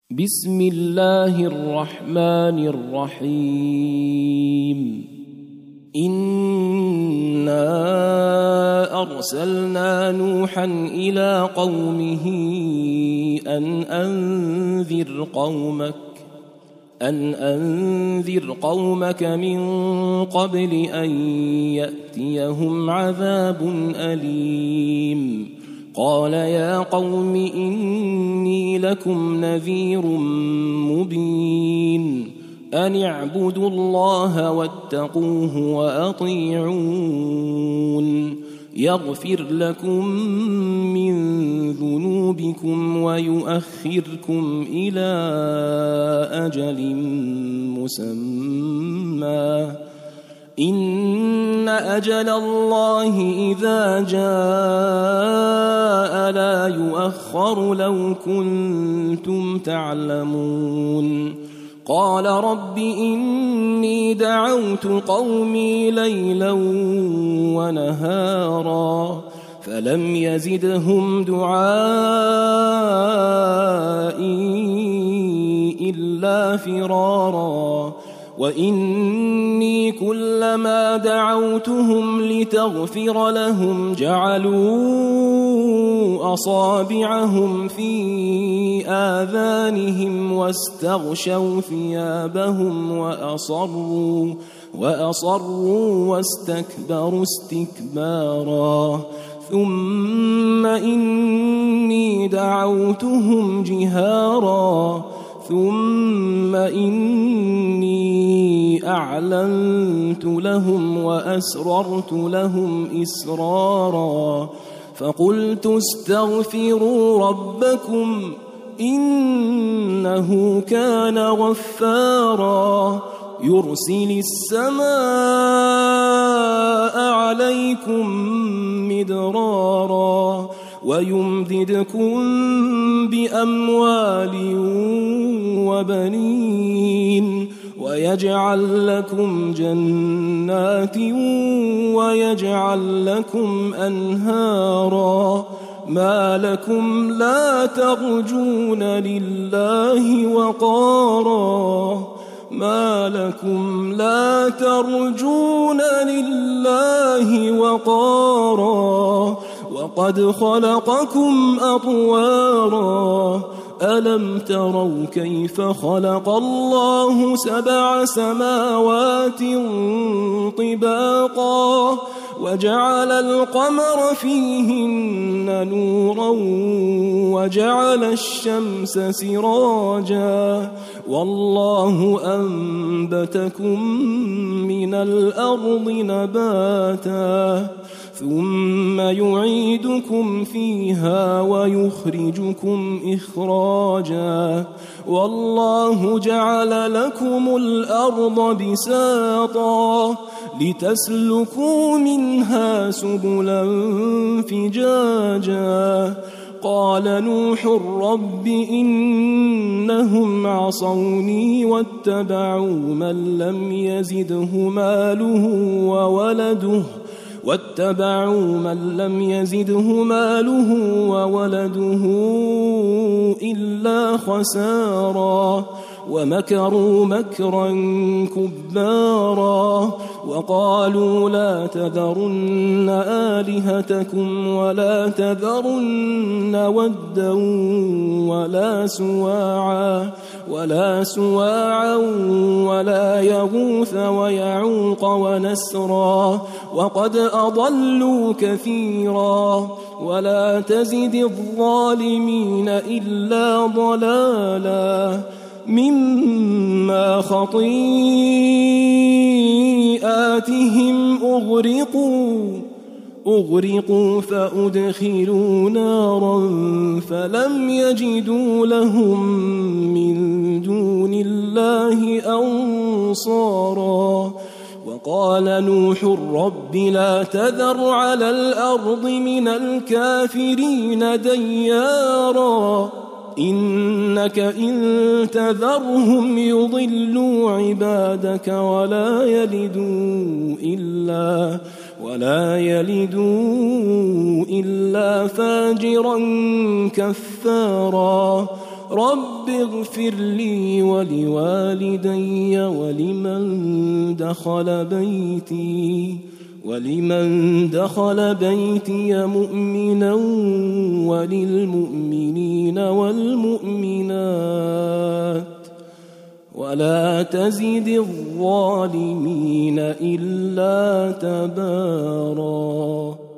بسم الله الرحمن الرحيم. إنا أرسلنا نوحا إلى قومه أن أنذر قومك من قبل أن يأتيهم عذاب أليم. قال يا قوم إني لكم نذير مبين أن اعبدوا الله واتقوه وأطيعون يغفر لكم من ذنوبكم ويؤخركم إلى أجل مسمى إن أجل الله إذا جاء لا يؤخر لو كنتم تعلمون. قال رب إني دعوت قومي ليلا ونهارا فلم يزدهم دعائي إلا فرارا وإني كلما دعوتهم لتغفر لهم جعلوا أصابعهم في آذانهم واستغشوا ثيابهم وأصروا واستكبروا استكبارا ثم إني دعوتهم جهارا ثم إني أعلنت لهم وأسررت لهم إسرارا فقلت استغفروا ربكم إنه كان غفارا يرسل السماء عليكم مدرارا ويمددكم بأموال وبنين ويجعل لكم جنات ويجعل لكم أنهارا ما لكم لا ترجون لله وقارا وقد خلقكم أطوارا ألم تروا كيف خلق الله 7 سماوات طباقا وجعل القمر فيهن نورا وجعل الشمس سراجا والله أنبتكم من الأرض نباتا ثم يعيدكم فيها ويخرجكم إخراجا والله جعل لكم الأرض بساطا لتسلكوا منها سبلا فجاجا قال نوح رب إنهم عصوني واتبعوا من لم يزده ماله وولده إلا خسارا ومكروا مكرا كبارا وقالوا لا تذرن آلهتكم ولا تذرن ودا ولا سواعا ولا يغوث ويعوق ونسرا وقد أضلوا كثيرا ولا تزد الظالمين إلا ضلالا مما خطيئاتهم أغرقوا فأدخلوا نارا فلم يجدوا لهم من دون الله أنصارا وقال نوح رب لا تذر على الأرض من الكافرين ديارا إنك إن تذرهم يضلوا عبادك ولا يلدوا إلا فاجرا كفارا رب اغفر لي ولوالدي ولمن دخل بيتي مؤمنا وللمؤمنين والمؤمنات ولا تزد الظالمين إلا تباراً.